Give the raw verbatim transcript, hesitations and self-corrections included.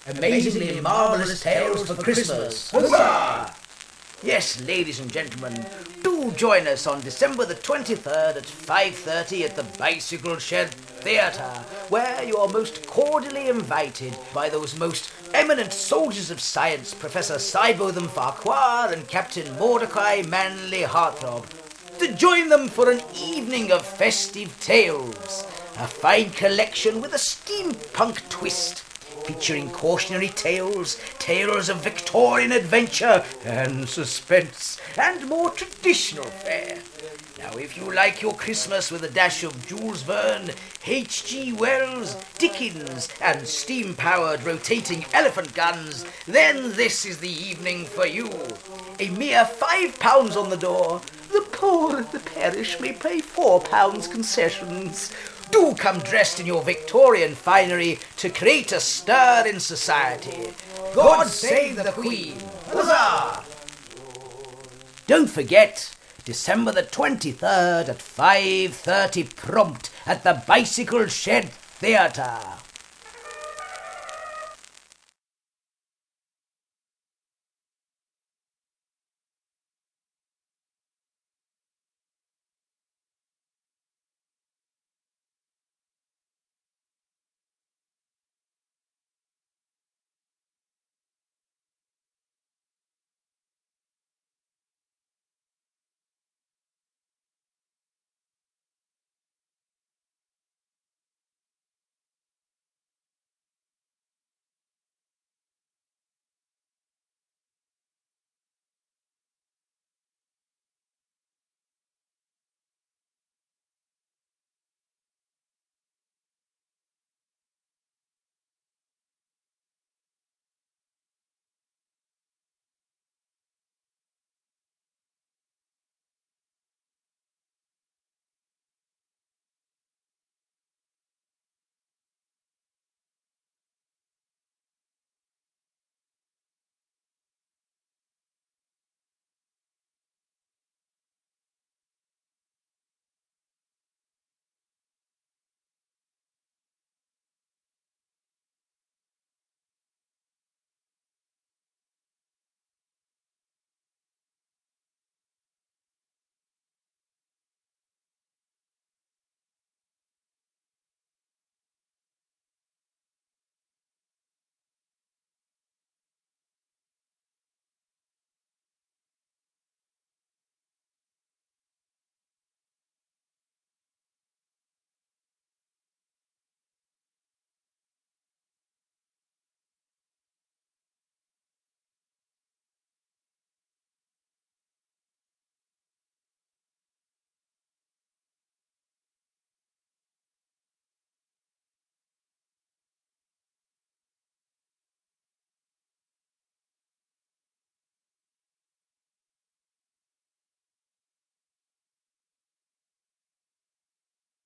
Amazingly marvellous tales for Christmas. Huzzah! Yes, ladies and gentlemen, do join us on December the twenty-third at five thirty at the Bicycle Shed Theatre, where you are most cordially invited by those most eminent soldiers of science, Professor Cybotham Farquhar and Captain Mordecai Manley Heartthrob, to join them for an evening of festive tales, a fine collection with a steampunk twist, featuring cautionary tales, tales of Victorian adventure and suspense, and more traditional fare. Now, if you like your Christmas with a dash of Jules Verne, H G Wells, Dickens, and steam-powered rotating elephant guns, then this is the evening for you. A mere five pounds on the door. The poor of the parish may pay four pounds concessions. Do come dressed in your Victorian finery to create a stir in society. God save the Queen! Huzzah! Don't forget, December the twenty-third at five thirty prompt at the Bicycle Shed Theatre.